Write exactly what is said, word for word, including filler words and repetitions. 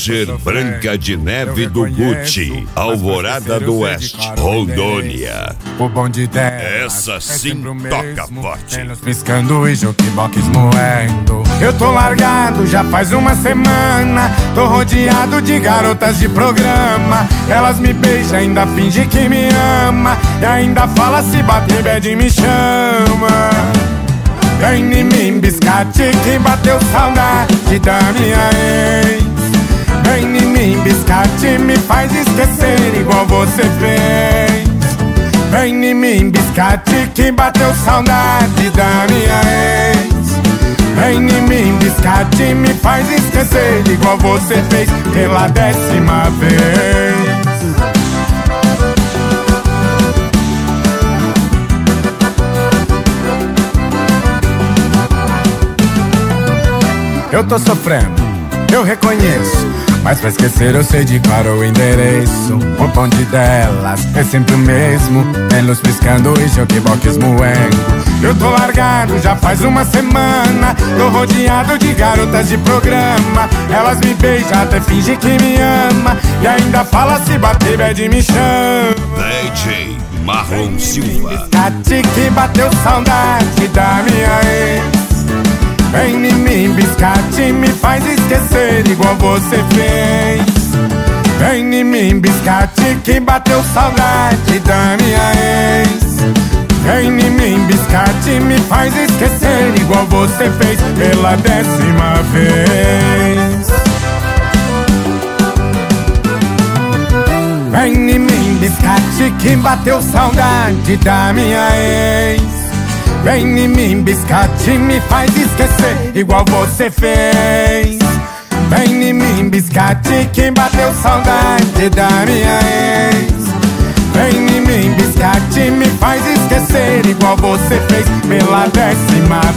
Lazer Branca de Neve do Gucci, Alvorada do Oeste, Rondônia. O bonde dela Essa sim toca forte. Menos piscando e jukebox moendo. Eu tô largado já faz uma semana. Tô rodeado de garotas de programa. Elas me beijam, ainda finge que me ama. E ainda fala se bater bad me chama. Vem em mim, biscate, que bateu saudade da minha ex. Vem em mim, biscate, me faz esquecer igual você fez. Vem em mim, biscate, que bateu saudade da minha ex. Vem em mim, biscate, me faz esquecer igual você fez pela décima vez. Eu tô sofrendo, eu reconheço, mas pra esquecer eu sei de cor o endereço. O bonde delas é sempre o mesmo, pelos piscando e jukebox moendo. Eu tô largado já faz uma semana. Tô rodeado de garotas de programa. Elas me beijam, até fingem que me ama. E ainda fala se bater bad me chama. D J Marlon Silva. Biscate que bateu saudade da minha ex. Vem em mim, biscate, me faz esquecer igual você fez. Vem em mim, biscate, que bateu saudade da minha ex. Vem em mim, biscate, me faz esquecer igual você fez pela décima vez. Vem em mim, biscate, que bateu saudade da minha ex. Vem em mim, biscate, me faz esquecer igual você fez. Vem em mim, biscate, que bateu saudade da minha ex. Vem em mim, biscate, me faz esquecer igual você fez pela décima